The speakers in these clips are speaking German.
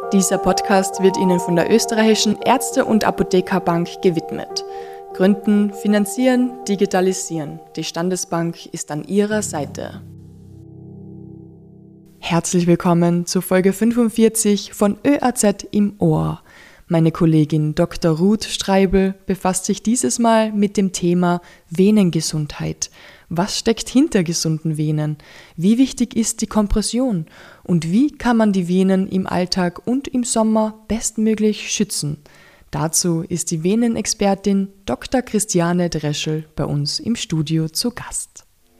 Dieser Podcast wird Ihnen von der Österreichischen Ärzte- und Apothekerbank gewidmet. Gründen, finanzieren, digitalisieren. Die Standesbank ist an Ihrer Seite. Herzlich willkommen zu Folge 45 von ÖAZ im Ohr. Meine Kollegin Dr. Ruth Streibel befasst sich dieses Mal mit dem Thema Venengesundheit. Was steckt hinter gesunden Venen? Wie wichtig ist die Kompression? Und wie kann man die Venen im Alltag und im Sommer bestmöglich schützen? Dazu ist die Venenexpertin Dr. Christiane Dreschel bei uns im Studio zu Gast.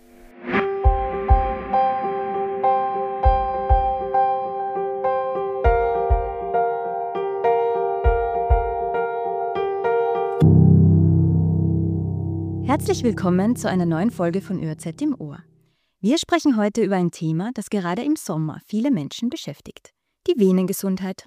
Herzlich willkommen zu einer neuen Folge von ÖAZ im Ohr. Wir sprechen heute über ein Thema, das gerade im Sommer viele Menschen beschäftigt: die Venengesundheit.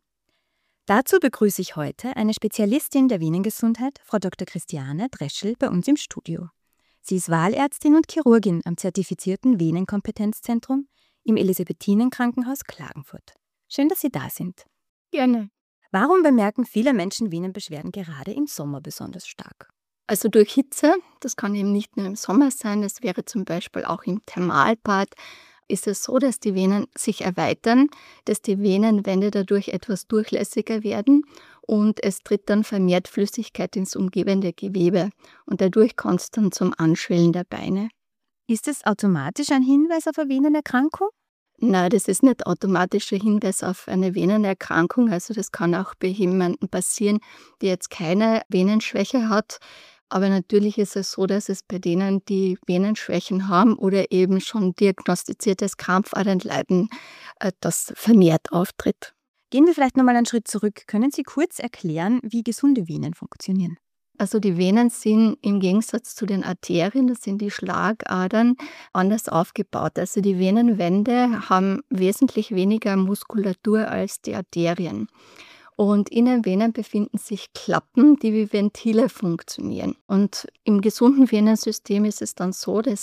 Dazu begrüße ich heute eine Spezialistin der Venengesundheit, Frau Dr. Christiane Dreschel, bei uns im Studio. Sie ist Wahlärztin und Chirurgin am zertifizierten Venenkompetenzzentrum im Elisabethinen-Krankenhaus Klagenfurt. Schön, dass Sie da sind. Gerne. Warum bemerken viele Menschen Venenbeschwerden gerade im Sommer besonders stark? Also durch Hitze, das kann eben nicht nur im Sommer sein, es wäre zum Beispiel auch im Thermalbad, ist es so, dass die Venen sich erweitern, dass die Venenwände dadurch etwas durchlässiger werden und es tritt dann vermehrt Flüssigkeit ins umgebende Gewebe und dadurch kommt es dann zum Anschwellen der Beine. Ist es automatisch ein Hinweis auf eine Venenerkrankung? Nein, das ist nicht automatischer Hinweis auf eine Venenerkrankung, also das kann auch bei jemandem passieren, der jetzt keine Venenschwäche hat. Aber natürlich ist es so, dass es bei denen, die Venenschwächen haben oder eben schon diagnostiziertes Krampfadernleiden, das vermehrt auftritt. Gehen wir vielleicht nochmal einen Schritt zurück. Können Sie kurz erklären, wie gesunde Venen funktionieren? Also die Venen sind im Gegensatz zu den Arterien, das sind die Schlagadern, anders aufgebaut. Also die Venenwände haben wesentlich weniger Muskulatur als die Arterien. Und in den Venen befinden sich Klappen, die wie Ventile funktionieren. Und im gesunden Venensystem ist es dann so, dass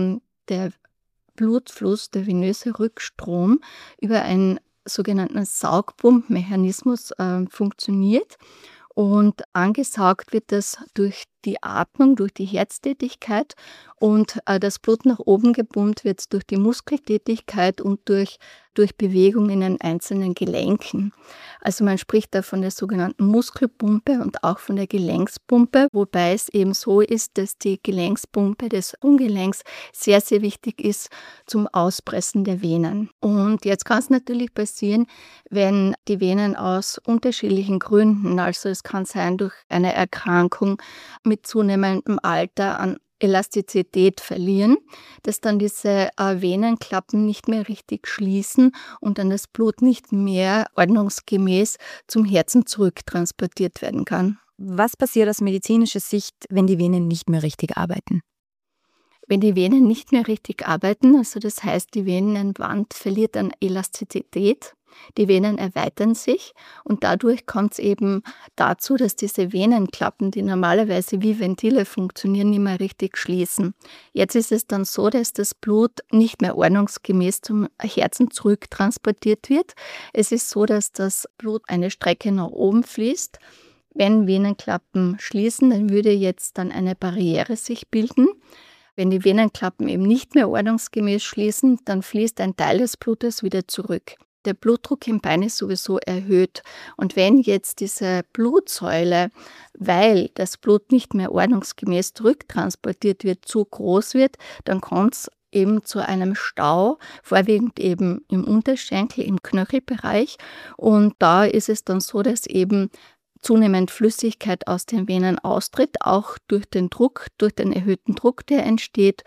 der Blutfluss, der venöse Rückstrom über einen sogenannten Saugpumpmechanismus funktioniert. Und angesaugt wird das durch die Atmung, durch die Herztätigkeit und das Blut nach oben gepumpt wird durch die Muskeltätigkeit und durch Bewegung in den einzelnen Gelenken. Also man spricht da von der sogenannten Muskelpumpe und auch von der Gelenkspumpe, wobei es eben so ist, dass die Gelenkspumpe des Ungelenks sehr, sehr wichtig ist zum Auspressen der Venen. Und jetzt kann es natürlich passieren, wenn die Venen aus unterschiedlichen Gründen, also es kann sein durch eine Erkrankung, mit zunehmendem Alter an Elastizität verlieren, dass dann diese Venenklappen nicht mehr richtig schließen und dann das Blut nicht mehr ordnungsgemäß zum Herzen zurücktransportiert werden kann. Was passiert aus medizinischer Sicht, wenn die Venen nicht mehr richtig arbeiten? Wenn die Venen nicht mehr richtig arbeiten, also das heißt, die Venenwand verliert an Elastizität, die Venen erweitern sich und dadurch kommt es eben dazu, dass diese Venenklappen, die normalerweise wie Ventile funktionieren, nicht mehr richtig schließen. Jetzt ist es dann so, dass das Blut nicht mehr ordnungsgemäß zum Herzen zurücktransportiert wird. Es ist so, dass das Blut eine Strecke nach oben fließt. Wenn Venenklappen schließen, dann würde jetzt dann eine Barriere sich bilden. Wenn die Venenklappen eben nicht mehr ordnungsgemäß schließen, dann fließt ein Teil des Blutes wieder zurück. Der Blutdruck im Bein ist sowieso erhöht. Und wenn jetzt diese Blutsäule, weil das Blut nicht mehr ordnungsgemäß zurücktransportiert wird, zu groß wird, dann kommt es eben zu einem Stau, vorwiegend eben im Unterschenkel, im Knöchelbereich. Und da ist es dann so, dass eben zunehmend Flüssigkeit aus den Venen austritt, auch durch den Druck, durch den erhöhten Druck, der entsteht.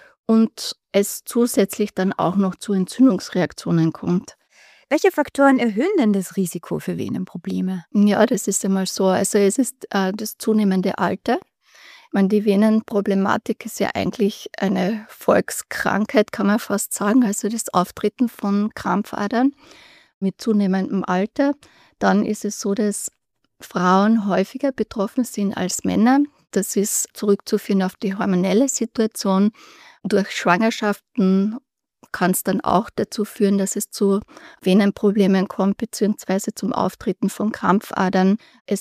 Und es zusätzlich dann auch noch zu Entzündungsreaktionen kommt. Welche Faktoren erhöhen denn das Risiko für Venenprobleme? Ja, das ist einmal so. Also es ist das zunehmende Alter. Die Venenproblematik ist ja eigentlich eine Volkskrankheit, kann man fast sagen. Also das Auftreten von Krampfadern mit zunehmendem Alter. Dann ist es so, dass Frauen häufiger betroffen sind als Männer. Das ist zurückzuführen auf die hormonelle Situation. Durch Schwangerschaften kann es dann auch dazu führen, dass es zu Venenproblemen kommt, beziehungsweise zum Auftreten von Krampfadern.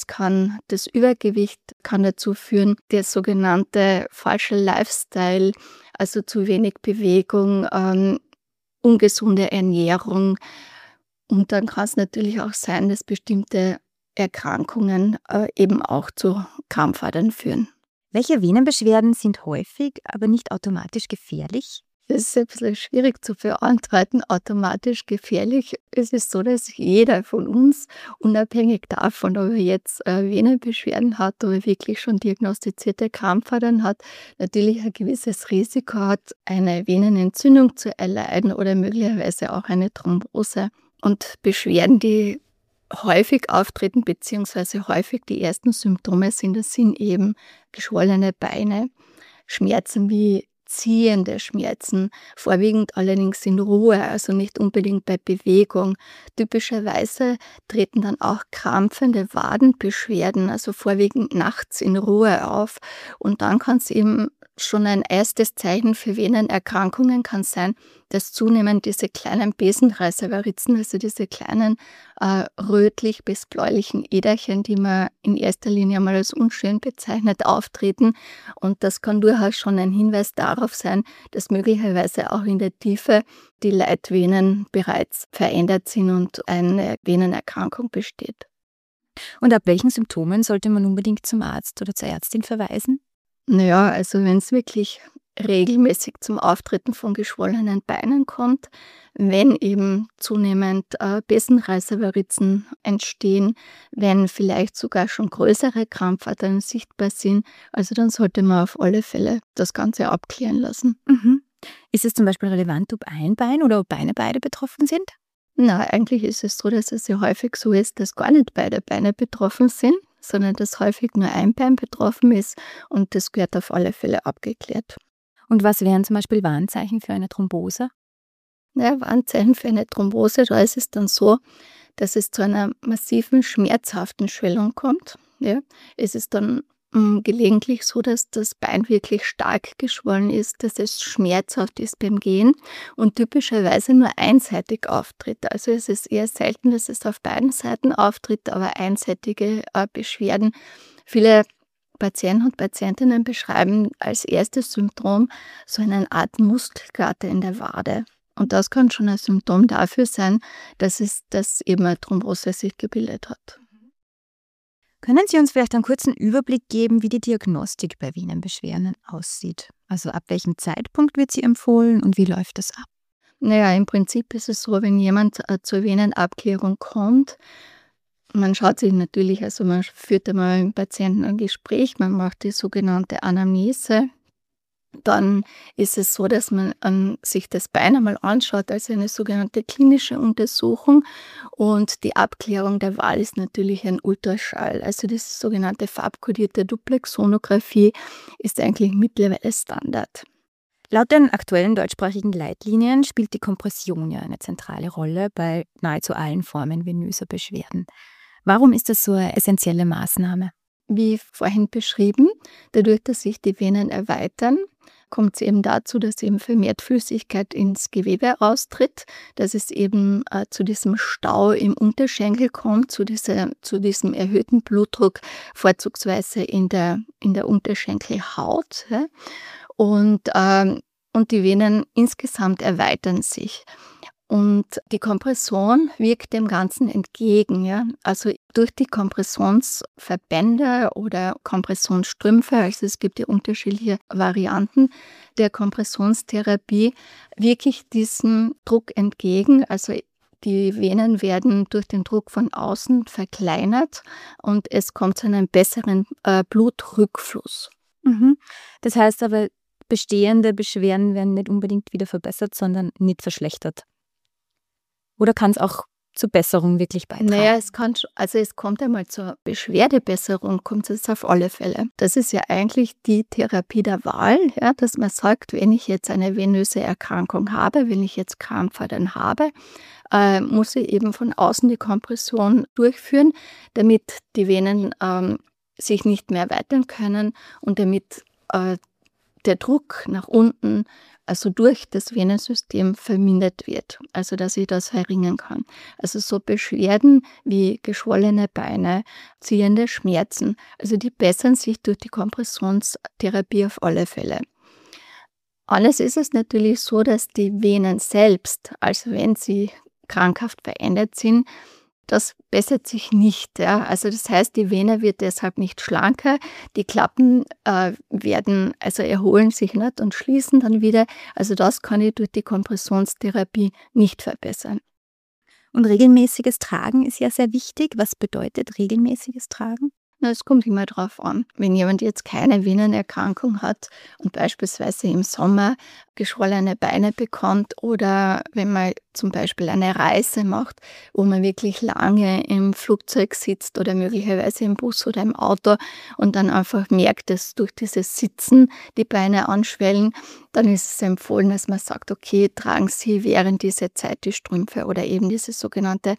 Das Übergewicht kann dazu führen, der sogenannte falsche Lifestyle, also zu wenig Bewegung, ungesunde Ernährung. Und dann kann es natürlich auch sein, dass bestimmte Erkrankungen eben auch zu Krampfadern führen. Welche Venenbeschwerden sind häufig, aber nicht automatisch gefährlich? Das ist ein bisschen schwierig zu beantworten. Automatisch gefährlich. Es ist so, dass jeder von uns, unabhängig davon, ob er jetzt Venenbeschwerden hat oder wirklich schon diagnostizierte Krampfadern hat, natürlich ein gewisses Risiko hat, eine Venenentzündung zu erleiden oder möglicherweise auch eine Thrombose. Und Beschwerden, die häufig auftreten, beziehungsweise häufig die ersten Symptome sind, das sind eben geschwollene Beine, Schmerzen wie ziehende Schmerzen, vorwiegend allerdings in Ruhe, also nicht unbedingt bei Bewegung. Typischerweise treten dann auch krampfende Wadenbeschwerden, also vorwiegend nachts in Ruhe auf. Und dann kann es eben schon ein erstes Zeichen für Venenerkrankungen kann sein, dass zunehmend diese kleinen Besenreißervarizen, also diese kleinen rötlich bis bläulichen Äderchen, die man in erster Linie mal als unschön bezeichnet, auftreten. Und das kann durchaus schon ein Hinweis darauf sein, dass möglicherweise auch in der Tiefe die Leitvenen bereits verändert sind und eine Venenerkrankung besteht. Und ab welchen Symptomen sollte man unbedingt zum Arzt oder zur Ärztin verweisen? Naja, also wenn es wirklich regelmäßig zum Auftreten von geschwollenen Beinen kommt, wenn eben zunehmend Besenreißervarizen entstehen, wenn vielleicht sogar schon größere Krampfadern sichtbar sind, also dann sollte man auf alle Fälle das Ganze abklären lassen. Mhm. Ist es zum Beispiel relevant, ob ein Bein oder ob beide betroffen sind? Na, eigentlich ist es so, dass es ja häufig so ist, dass gar nicht beide Beine betroffen sind, sondern dass häufig nur ein Bein betroffen ist und das gehört auf alle Fälle abgeklärt. Und was wären zum Beispiel Warnzeichen für eine Thrombose? Ja, Warnzeichen für eine Thrombose, da ist es dann so, dass es zu einer massiven, schmerzhaften Schwellung kommt. Ja. Es ist dann gelegentlich so, dass das Bein wirklich stark geschwollen ist, dass es schmerzhaft ist beim Gehen und typischerweise nur einseitig auftritt. Also es ist eher selten, dass es auf beiden Seiten auftritt, aber einseitige Beschwerden. Viele Patienten und Patientinnen beschreiben als erstes Symptom so eine Art Muskelkater in der Wade. Und das kann schon ein Symptom dafür sein, dass eben eine Thrombose sich gebildet hat. Können Sie uns vielleicht einen kurzen Überblick geben, wie die Diagnostik bei Venenbeschwerden aussieht? Also ab welchem Zeitpunkt wird sie empfohlen und wie läuft das ab? Naja, im Prinzip ist es so, wenn jemand zur Venenabklärung kommt, man schaut sich natürlich, also man führt einmal mit dem Patienten ein Gespräch, man macht die sogenannte Anamnese. Dann ist es so, dass man sich das Bein einmal anschaut, also eine sogenannte klinische Untersuchung. Und die Abklärung der Wahl ist natürlich ein Ultraschall. Also diese sogenannte farbkodierte Duplexsonographie ist eigentlich mittlerweile Standard. Laut den aktuellen deutschsprachigen Leitlinien spielt die Kompression ja eine zentrale Rolle bei nahezu allen Formen venöser Beschwerden. Warum ist das so eine essentielle Maßnahme? Wie vorhin beschrieben, dadurch, dass sich die Venen erweitern, kommt es eben dazu, dass eben vermehrt Flüssigkeit ins Gewebe austritt, dass es eben zu diesem Stau im Unterschenkel kommt, zu diesem erhöhten Blutdruck, vorzugsweise in der Unterschenkelhaut. Ja? Und die Venen insgesamt erweitern sich. Und die Kompression wirkt dem Ganzen entgegen. Ja? Also durch die Kompressionsverbände oder Kompressionsstrümpfe, also es gibt ja unterschiedliche Varianten der Kompressionstherapie, wirke ich diesem Druck entgegen. Also die Venen werden durch den Druck von außen verkleinert und es kommt zu einem besseren Blutrückfluss. Mhm. Das heißt aber, bestehende Beschwerden werden nicht unbedingt wieder verbessert, sondern nicht verschlechtert. Oder kann es auch zur Besserung wirklich beitragen? Naja, es kommt einmal zur Beschwerdebesserung, kommt es auf alle Fälle. Das ist ja eigentlich die Therapie der Wahl, ja, dass man sagt, wenn ich jetzt eine venöse Erkrankung habe, wenn ich jetzt Krampfadern habe, muss ich eben von außen die Kompression durchführen, damit die Venen sich nicht mehr erweitern können und damit der Druck nach unten, also durch das Venensystem vermindert wird, also dass ich das verringern kann. Also so Beschwerden wie geschwollene Beine, ziehende Schmerzen, also die bessern sich durch die Kompressionstherapie auf alle Fälle. Anders ist es natürlich so, dass die Venen selbst, also wenn sie krankhaft verändert sind, das bessert sich nicht. Ja. Also das heißt, die Vene wird deshalb nicht schlanker, die Klappen erholen sich nicht und schließen dann wieder. Also das kann ich durch die Kompressionstherapie nicht verbessern. Und regelmäßiges Tragen ist ja sehr wichtig. Was bedeutet regelmäßiges Tragen? Es kommt immer drauf an. Wenn jemand jetzt keine Venenerkrankung hat und beispielsweise im Sommer geschwollene Beine bekommt oder wenn man zum Beispiel eine Reise macht, wo man wirklich lange im Flugzeug sitzt oder möglicherweise im Bus oder im Auto und dann einfach merkt, dass durch dieses Sitzen die Beine anschwellen, dann ist es empfohlen, dass man sagt, okay, tragen Sie während dieser Zeit die Strümpfe oder eben diese sogenannte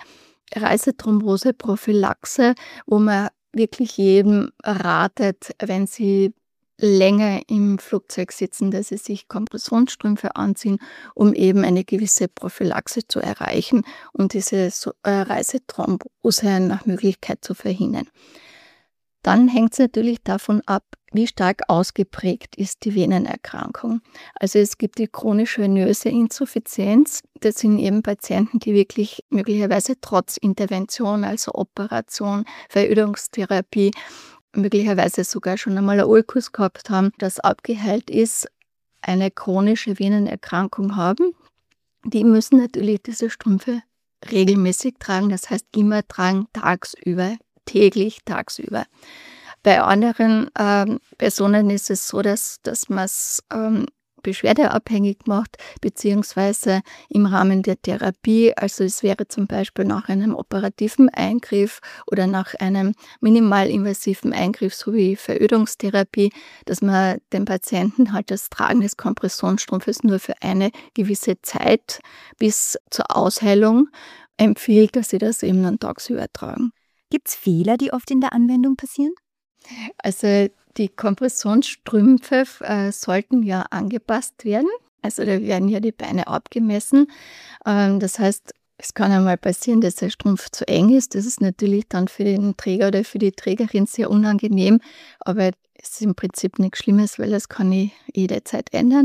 Reisethrombose-Prophylaxe, wo man wirklich jedem ratet, wenn sie länger im Flugzeug sitzen, dass sie sich Kompressionsstrümpfe anziehen, um eben eine gewisse Prophylaxe zu erreichen und diese Reisethrombose nach Möglichkeit zu verhindern. Dann hängt es natürlich davon ab, wie stark ausgeprägt ist die Venenerkrankung. Also es gibt die chronische venöse Insuffizienz. Das sind eben Patienten, die wirklich möglicherweise trotz Intervention, also Operation, Verödungstherapie, möglicherweise sogar schon einmal ein Ulkus gehabt haben, das abgeheilt ist, eine chronische Venenerkrankung haben. Die müssen natürlich diese Strümpfe regelmäßig tragen, das heißt immer tragen, tagsüber, täglich, tagsüber. Bei anderen Personen ist es so, dass man es beschwerdeabhängig macht, beziehungsweise im Rahmen der Therapie. Also es wäre zum Beispiel nach einem operativen Eingriff oder nach einem minimalinvasiven Eingriff, so wie Verödungstherapie, dass man den Patienten halt das Tragen des Kompressionsstrumpfes nur für eine gewisse Zeit bis zur Ausheilung empfiehlt, dass sie das eben dann tagsüber tragen. Gibt es Fehler, die oft in der Anwendung passieren? Also die Kompressionsstrümpfe sollten ja angepasst werden. Also da werden ja die Beine abgemessen. Das heißt, es kann einmal passieren, dass der Strumpf zu eng ist. Das ist natürlich dann für den Träger oder für die Trägerin sehr unangenehm. Aber es ist im Prinzip nichts Schlimmes, weil das kann ich jederzeit ändern.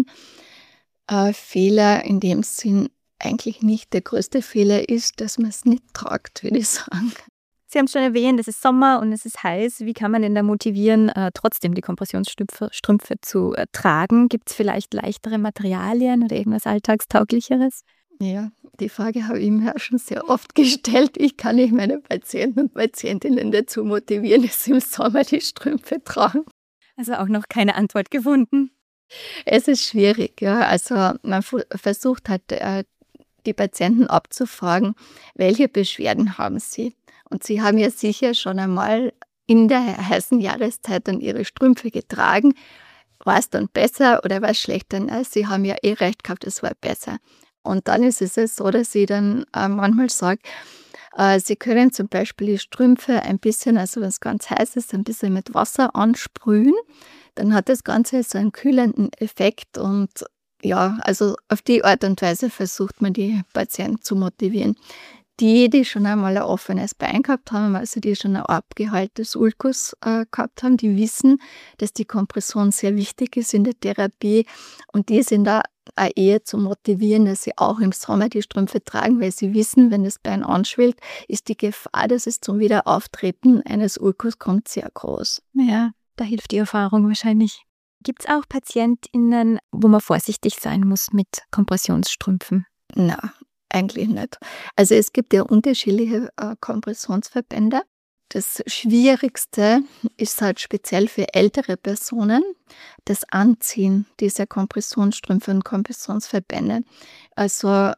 Fehler in dem Sinn eigentlich nicht. Der größte Fehler ist, dass man es nicht tragt, würde ich sagen. Sie haben schon erwähnt, es ist Sommer und es ist heiß. Wie kann man denn da motivieren, trotzdem die Kompressionsstrümpfe zu tragen? Gibt es vielleicht leichtere Materialien oder irgendwas Alltagstauglicheres? Ja, die Frage habe ich mir auch schon sehr oft gestellt. Ich kann nicht meine Patienten und Patientinnen dazu motivieren, dass sie im Sommer die Strümpfe tragen. Also auch noch keine Antwort gefunden? Es ist schwierig, ja. Also man versucht halt, die Patienten abzufragen, welche Beschwerden haben sie. Und sie haben ja sicher schon einmal in der heißen Jahreszeit dann ihre Strümpfe getragen. War es dann besser oder war es schlechter? Na, sie haben ja recht gehabt, es war besser. Und dann ist es so, dass ich dann manchmal sage, sie können zum Beispiel die Strümpfe ein bisschen, also wenn es ganz heiß ist, ein bisschen mit Wasser ansprühen. Dann hat das Ganze so einen kühlenden Effekt und ja, also auf die Art und Weise versucht man die Patienten zu motivieren. Die schon einmal ein offenes Bein gehabt haben, also die schon ein abgeheiltes Ulkus gehabt haben, die wissen, dass die Kompression sehr wichtig ist in der Therapie und die sind da auch eher zu motivieren, dass sie auch im Sommer die Strümpfe tragen, weil sie wissen, wenn das Bein anschwillt, ist die Gefahr, dass es zum Wiederauftreten eines Ulkus kommt, sehr groß. Ja, da hilft die Erfahrung wahrscheinlich. Gibt es auch PatientInnen, wo man vorsichtig sein muss mit Kompressionsstrümpfen? Na, eigentlich nicht. Also es gibt ja unterschiedliche Kompressionsverbände. Das Schwierigste ist halt speziell für ältere Personen das Anziehen dieser Kompressionsstrümpfe und Kompressionsverbände. Also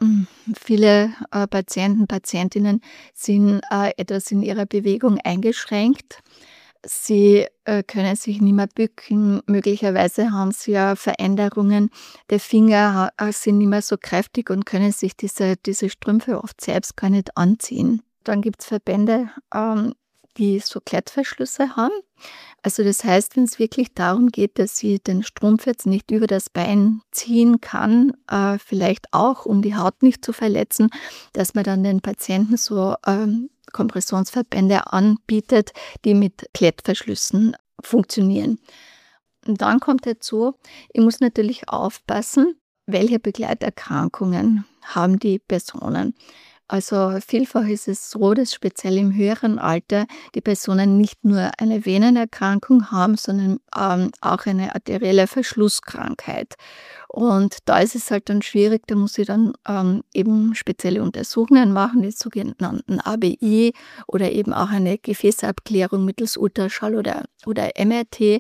viele Patienten, Patientinnen sind etwas in ihrer Bewegung eingeschränkt. Sie können sich nicht mehr bücken, möglicherweise haben sie ja Veränderungen, der Finger sind nicht mehr so kräftig und können sich diese Strümpfe oft selbst gar nicht anziehen. Dann gibt es Verbände, die so Klettverschlüsse haben. Also das heißt, wenn es wirklich darum geht, dass sie den Strumpf jetzt nicht über das Bein ziehen kann, vielleicht auch, um die Haut nicht zu verletzen, dass man dann den Patienten so Kompressionsverbände anbietet, die mit Klettverschlüssen funktionieren. Und dann kommt dazu, ich muss natürlich aufpassen, welche Begleiterkrankungen haben die Personen. Also vielfach ist es so, dass speziell im höheren Alter die Personen nicht nur eine Venenerkrankung haben, sondern auch eine arterielle Verschlusskrankheit. Und da ist es halt dann schwierig, da muss ich dann eben spezielle Untersuchungen machen, die sogenannten ABI oder eben auch eine Gefäßabklärung mittels Ultraschall oder MRT,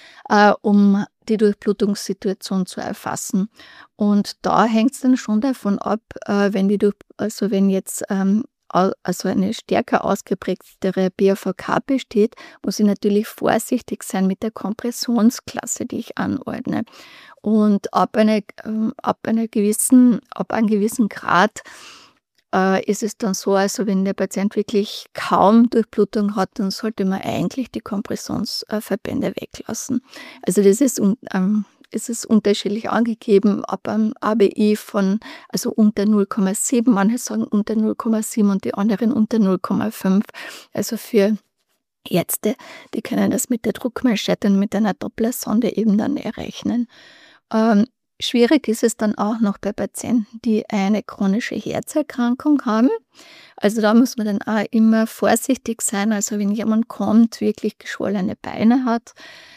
um die Durchblutungssituation zu erfassen. Und da hängt es dann schon davon ab, wenn jetzt eine stärker ausgeprägtere BAVK besteht, muss ich natürlich vorsichtig sein mit der Kompressionsklasse, die ich anordne. Und ab einem gewissen Grad ist es dann so, also wenn der Patient wirklich kaum Durchblutung hat, dann sollte man eigentlich die Kompressionsverbände weglassen. Also das ist unterschiedlich angegeben, ab einem ABI also unter 0,7, manche sagen unter 0,7 und die anderen unter 0,5. Also für Ärzte, die können das mit der Druckmanschette und mit einer Dopplersonde eben dann errechnen. Schwierig ist es dann auch noch bei Patienten, die eine chronische Herzerkrankung haben. Also da muss man dann auch immer vorsichtig sein. Also wenn jemand kommt, wirklich geschwollene Beine hat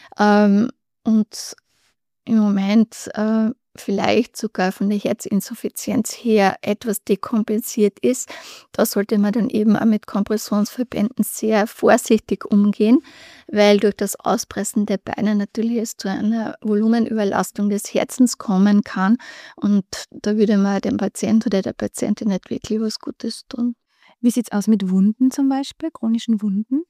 und im Moment vielleicht sogar von der Herzinsuffizienz her etwas dekompensiert ist, da sollte man dann eben auch mit Kompressionsverbänden sehr vorsichtig umgehen, weil durch das Auspressen der Beine natürlich es zu einer Volumenüberlastung des Herzens kommen kann und da würde man dem Patient oder der Patientin nicht wirklich was Gutes tun. Wie sieht es aus mit Wunden zum Beispiel, chronischen Wunden?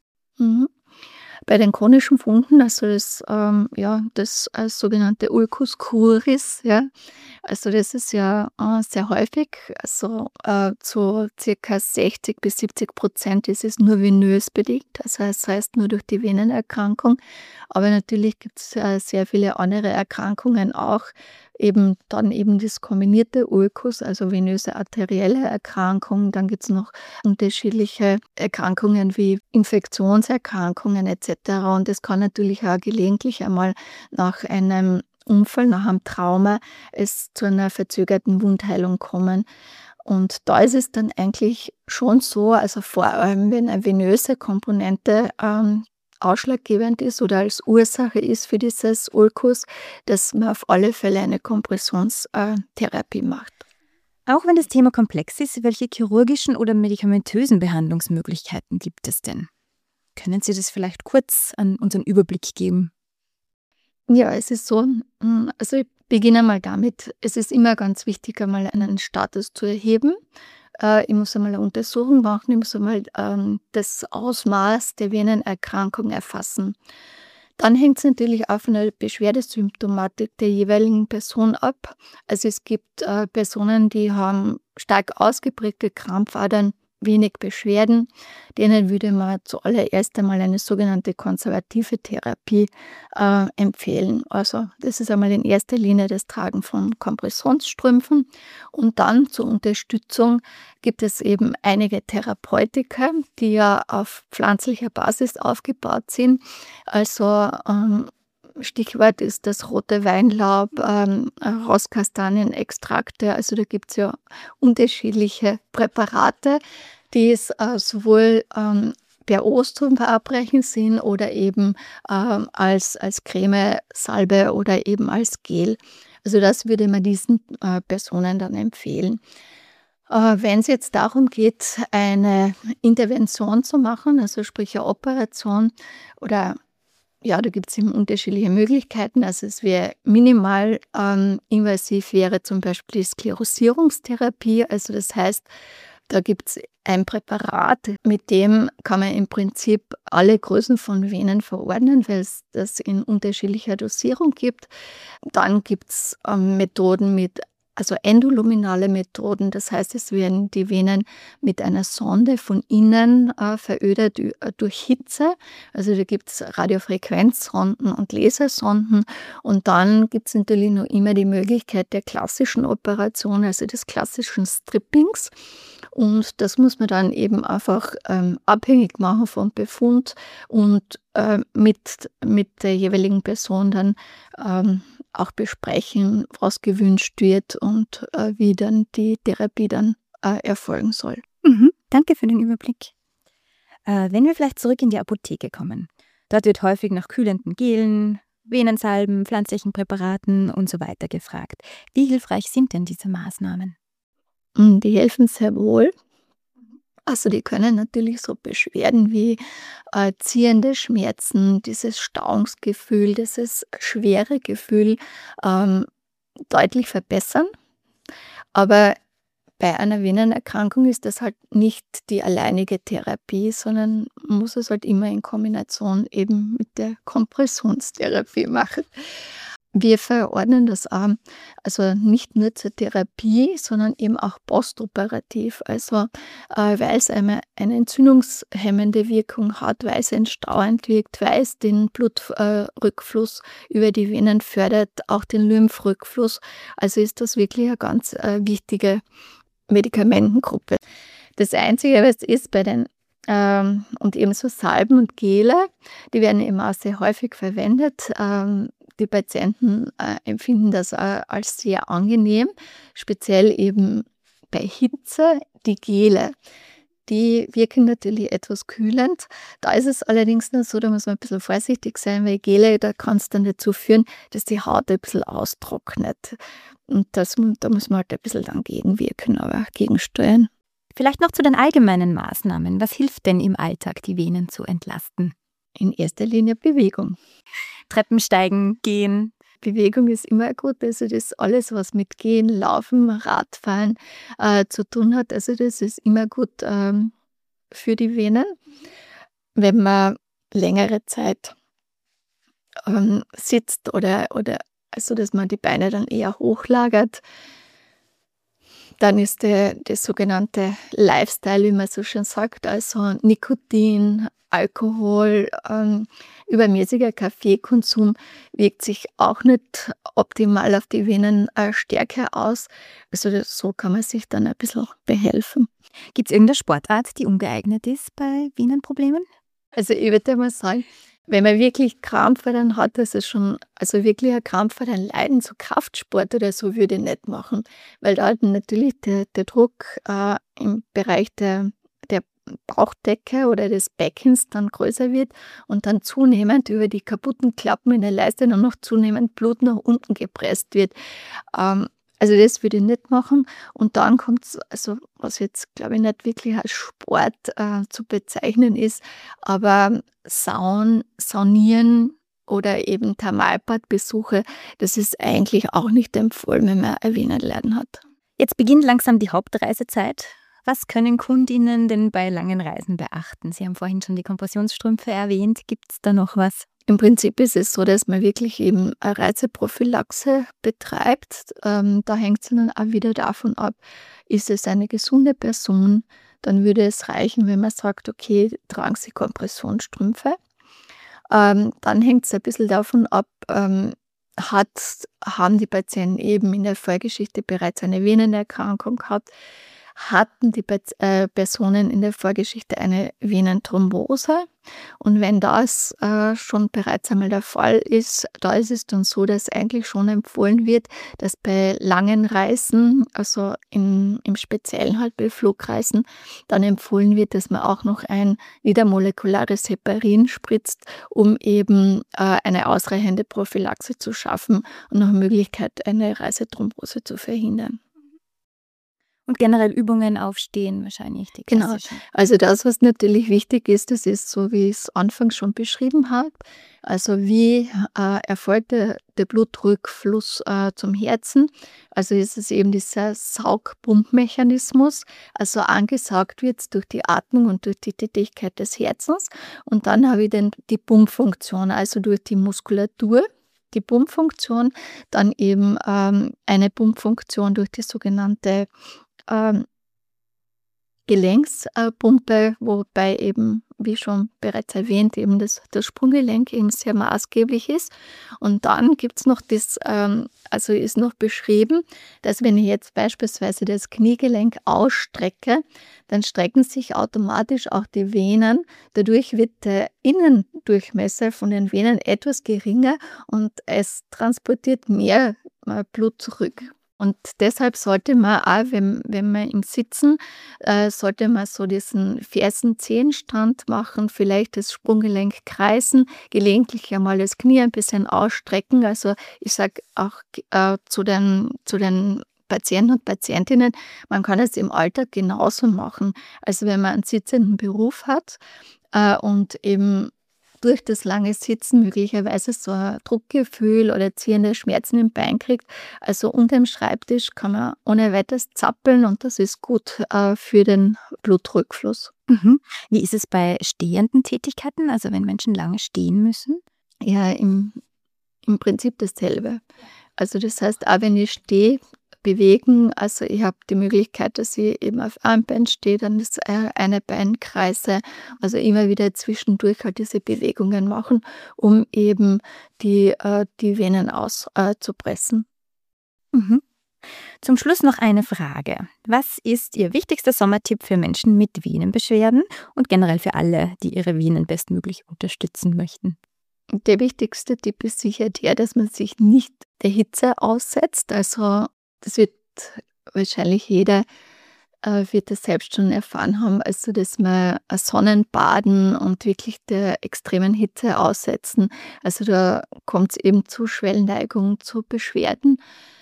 Bei den chronischen Wunden, also das sogenannte Ulcus cruris, ja, also das ist ja sehr häufig, also zu ca. 60-70% ist es nur venös bedingt, also das heißt nur durch die Venenerkrankung, aber natürlich gibt es sehr viele andere Erkrankungen auch, eben das kombinierte Ulcus, also venöse arterielle Erkrankungen, dann gibt es noch unterschiedliche Erkrankungen wie Infektionserkrankungen etc. Und es kann natürlich auch gelegentlich einmal nach einem Unfall, nach einem Trauma, es zu einer verzögerten Wundheilung kommen. Und da ist es dann eigentlich schon so, also vor allem wenn eine venöse Komponente ausschlaggebend ist oder als Ursache ist für dieses Ulcus, dass man auf alle Fälle eine Kompressionstherapie macht. Auch wenn das Thema komplex ist, welche chirurgischen oder medikamentösen Behandlungsmöglichkeiten gibt es denn? Können Sie das vielleicht kurz an unseren Überblick geben? Ja, es ist so, also ich beginne mal damit, es ist immer ganz wichtig, einmal einen Status zu erheben. Ich muss einmal eine Untersuchung machen, ich muss einmal das Ausmaß der Venenerkrankung erfassen. Dann hängt es natürlich auch von der Beschwerdesymptomatik der jeweiligen Person ab. Also es gibt Personen, die haben stark ausgeprägte Krampfadern, wenig Beschwerden. Denen würde man zuallererst einmal eine sogenannte konservative Therapie empfehlen. Also das ist einmal in erster Linie das Tragen von Kompressionsstrümpfen. Und dann zur Unterstützung gibt es eben einige Therapeutika, die ja auf pflanzlicher Basis aufgebaut sind. Also Stichwort ist das rote Weinlaub, Rosskastanien-Extrakte. Also da gibt es ja unterschiedliche Präparate, die es sowohl per Ostum verabreichen sind oder eben als Creme, Salbe oder eben als Gel. Also das würde man diesen Personen dann empfehlen. Wenn es jetzt darum geht, eine Intervention zu machen, also sprich eine Operation oder ja, da gibt es eben unterschiedliche Möglichkeiten. Also es wäre minimal invasiv, wäre zum Beispiel die Sklerosierungstherapie. Also das heißt, da gibt es ein Präparat, mit dem kann man im Prinzip alle Größen von Venen verordnen, weil es das in unterschiedlicher Dosierung gibt. Dann gibt es Methoden mit also endoluminale Methoden. Das heißt, es werden die Venen mit einer Sonde von innen verödet durch Hitze. Also da gibt es Radiofrequenzsonden und Lasersonden. Und dann gibt es natürlich noch immer die Möglichkeit der klassischen Operation, also des klassischen Strippings. Und das muss man dann eben einfach abhängig machen vom Befund und mit der jeweiligen Person dann auch besprechen, was gewünscht wird und wie dann die Therapie dann erfolgen soll. Danke für den Überblick. Wenn wir vielleicht zurück in die Apotheke kommen. Dort wird häufig nach kühlenden Gelen, Venensalben, pflanzlichen Präparaten und so weiter gefragt. Wie hilfreich sind denn diese Maßnahmen? Die helfen sehr wohl. Also die können natürlich so Beschwerden wie ziehende Schmerzen, dieses Stauungsgefühl, dieses schwere Gefühl deutlich verbessern. Aber bei einer Venenerkrankung ist das halt nicht die alleinige Therapie, sondern man muss es halt immer in Kombination eben mit der Kompressionstherapie machen. Wir verordnen das auch, also nicht nur zur Therapie, sondern eben auch postoperativ. Also weil es eine entzündungshemmende Wirkung hat, weil es entstauend wirkt, weil es den Blutrückfluss über die Venen fördert, auch den Lymphrückfluss. Also ist das wirklich eine ganz wichtige Medikamentengruppe. Das Einzige, was ist bei den und ebenso Salben und Gele, die werden eben auch sehr häufig verwendet. Die Patienten empfinden das als sehr angenehm, speziell eben bei Hitze. Die Gele, die wirken natürlich etwas kühlend. Da ist es allerdings nur so, da muss man ein bisschen vorsichtig sein, weil Gele, da kann es dann dazu führen, dass die Haut ein bisschen austrocknet. Und da muss man halt ein bisschen dann gegenwirken, aber gegensteuern. Vielleicht noch zu den allgemeinen Maßnahmen. Was hilft denn im Alltag, die Venen zu entlasten? In erster Linie Bewegung. Treppensteigen, gehen. Bewegung ist immer gut. Also das alles, was mit Gehen, Laufen, Radfahren zu tun hat, also das ist immer gut für die Venen. Wenn man längere Zeit sitzt oder also dass man die Beine dann eher hochlagert, dann ist der sogenannte Lifestyle, wie man so schön sagt, also Nikotin, Alkohol, übermäßiger Kaffeekonsum wirkt sich auch nicht optimal auf die Venenstärke aus. Also so kann man sich dann ein bisschen behelfen. Gibt es irgendeine Sportart, die ungeeignet ist bei Venenproblemen? Also ich würde mal sagen, wenn man wirklich Krampfadern hat, das ist schon, also wirklich ein Krampfadern leiden, so Kraftsport oder so würde ich nicht machen, weil da natürlich der Druck im Bereich der Bauchdecke oder des Beckens dann größer wird und dann zunehmend über die kaputten Klappen in der Leiste dann noch zunehmend Blut nach unten gepresst wird. Also das würde ich nicht machen. Und dann kommt es, also was jetzt glaube ich nicht wirklich als Sport zu bezeichnen ist, aber Saunieren oder eben Thermalbadbesuche, das ist eigentlich auch nicht empfohlen, wenn man ein Venenleiden hat. Jetzt beginnt langsam die Hauptreisezeit. Was können Kundinnen denn bei langen Reisen beachten? Sie haben vorhin schon die Kompressionsstrümpfe erwähnt. Gibt es da noch was? Im Prinzip ist es so, dass man wirklich eben eine Reizeprophylaxe betreibt. Da hängt es dann auch wieder davon ab, ist es eine gesunde Person, dann würde es reichen, wenn man sagt, okay, tragen Sie Kompressionsstrümpfe. Dann hängt es ein bisschen davon ab, haben die Patienten eben in der Vorgeschichte bereits eine Venenerkrankung gehabt, hatten die Personen in der Vorgeschichte eine Venenthrombose. Und wenn das schon bereits einmal der Fall ist, da ist es dann so, dass eigentlich schon empfohlen wird, dass bei langen Reisen, also im Speziellen halt bei Flugreisen, dann empfohlen wird, dass man auch noch ein niedermolekulares Heparin spritzt, um eben eine ausreichende Prophylaxe zu schaffen und nach Möglichkeit eine Reisethrombose zu verhindern. Und generell Übungen aufstehen wahrscheinlich. Die klassischen. Genau, also das, was natürlich wichtig ist, das ist so, wie ich es anfangs schon beschrieben habe. Also wie erfolgt der Blutrückfluss zum Herzen? Also ist es eben dieser Saugpumpmechanismus, also angesaugt wird es durch die Atmung und durch die Tätigkeit des Herzens. Und dann habe ich dann die Pumpfunktion, also durch die Muskulatur, die Pumpfunktion, dann eben eine Pumpfunktion durch die sogenannte Gelenkspumpe, wobei eben, wie schon bereits erwähnt, eben das Sprunggelenk eben sehr maßgeblich ist. Und dann gibt es noch ist noch beschrieben, dass wenn ich jetzt beispielsweise das Kniegelenk ausstrecke, dann strecken sich automatisch auch die Venen. Dadurch wird der Innendurchmesser von den Venen etwas geringer und es transportiert mehr Blut zurück. Und deshalb sollte man auch, wenn man im Sitzen, sollte man so diesen Fersen-Zehenstand machen, vielleicht das Sprunggelenk kreisen, gelegentlich einmal das Knie ein bisschen ausstrecken. Also ich sage auch zu den Patienten und Patientinnen, man kann es im Alltag genauso machen. Also wenn man einen sitzenden Beruf hat und eben durch das lange Sitzen möglicherweise so ein Druckgefühl oder ziehende Schmerzen im Bein kriegt. Also unter dem Schreibtisch kann man ohne weiteres zappeln und das ist gut für den Blutrückfluss. Mhm. Wie ist es bei stehenden Tätigkeiten, also wenn Menschen lange stehen müssen? Ja, im Prinzip dasselbe. Also das heißt, auch wenn ich stehe, bewegen, also ich habe die Möglichkeit, dass ich eben auf einem Bein stehe, dann das eine Bein kreise, also immer wieder zwischendurch halt diese Bewegungen machen, um eben die Venen auszupressen. Mhm. Zum Schluss noch eine Frage. Was ist Ihr wichtigster Sommertipp für Menschen mit Venenbeschwerden und generell für alle, die ihre Venen bestmöglich unterstützen möchten? Der wichtigste Tipp ist sicher der, dass man sich nicht der Hitze aussetzt, also das wird wahrscheinlich jeder wird das selbst schon erfahren haben, also dass wir Sonnenbaden und wirklich der extremen Hitze aussetzen. Also da kommt es eben zu Schwellneigung, zu Beschwerden.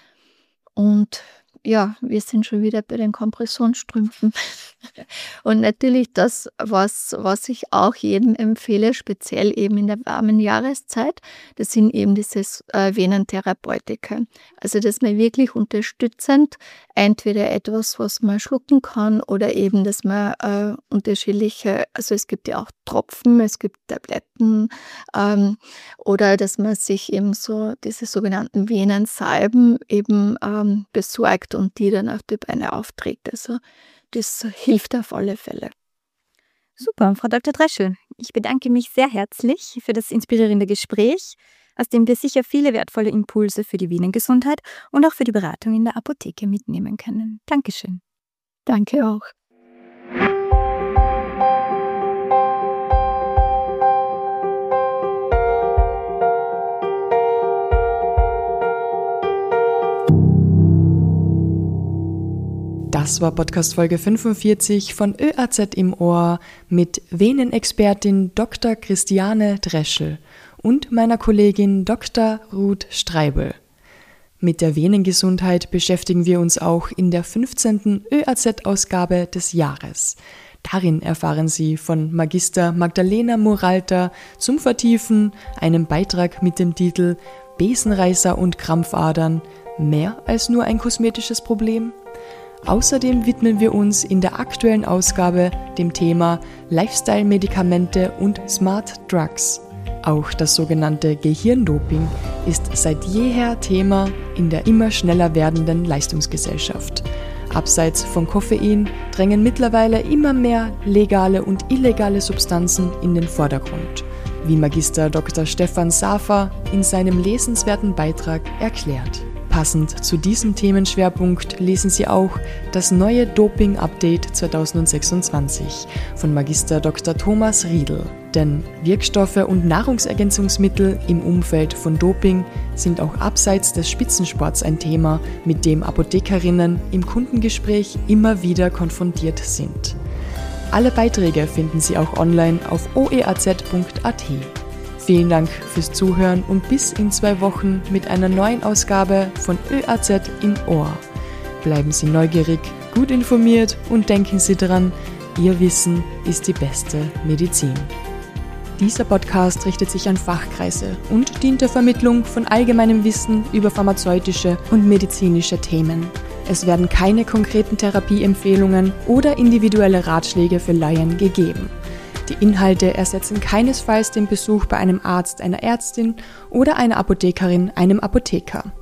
Und ja, wir sind schon wieder bei den Kompressionsstrümpfen. Und natürlich das, was ich auch jedem empfehle, speziell eben in der warmen Jahreszeit, das sind eben diese Venentherapeutika. Also dass man wirklich unterstützend entweder etwas, was man schlucken kann oder eben, dass man unterschiedliche, also es gibt ja auch Tropfen, es gibt Tabletten oder dass man sich eben so diese sogenannten Venensalben eben besorgt und die dann auf die Beine aufträgt. Also das hilft auf alle Fälle. Super, Frau Dr. Dreschel, ich bedanke mich sehr herzlich für das inspirierende Gespräch, aus dem wir sicher viele wertvolle Impulse für die Venengesundheit und auch für die Beratung in der Apotheke mitnehmen können. Dankeschön. Danke auch. Das war Podcast-Folge 45 von ÖAZ im Ohr mit Venenexpertin Dr. Christiane Dreschel und meiner Kollegin Dr. Ruth Streibel. Mit der Venengesundheit beschäftigen wir uns auch in der 15. ÖAZ-Ausgabe des Jahres. Darin erfahren Sie von Magister Magdalena Muralta zum Vertiefen einen Beitrag mit dem Titel Besenreißer und Krampfadern – mehr als nur ein kosmetisches Problem? Außerdem widmen wir uns in der aktuellen Ausgabe dem Thema Lifestyle-Medikamente und Smart Drugs. Auch das sogenannte Gehirndoping ist seit jeher Thema in der immer schneller werdenden Leistungsgesellschaft. Abseits von Koffein drängen mittlerweile immer mehr legale und illegale Substanzen in den Vordergrund, wie Magister Dr. Stefan Safer in seinem lesenswerten Beitrag erklärt. Passend zu diesem Themenschwerpunkt lesen Sie auch das neue Doping-Update 2026 von Magister Dr. Thomas Riedl. Denn Wirkstoffe und Nahrungsergänzungsmittel im Umfeld von Doping sind auch abseits des Spitzensports ein Thema, mit dem Apothekerinnen im Kundengespräch immer wieder konfrontiert sind. Alle Beiträge finden Sie auch online auf oeaz.at. Vielen Dank fürs Zuhören und bis in 2 Wochen mit einer neuen Ausgabe von ÖAZ im Ohr. Bleiben Sie neugierig, gut informiert und denken Sie dran, Ihr Wissen ist die beste Medizin. Dieser Podcast richtet sich an Fachkreise und dient der Vermittlung von allgemeinem Wissen über pharmazeutische und medizinische Themen. Es werden keine konkreten Therapieempfehlungen oder individuelle Ratschläge für Laien gegeben. Die Inhalte ersetzen keinesfalls den Besuch bei einem Arzt, einer Ärztin oder einer Apothekerin, einem Apotheker.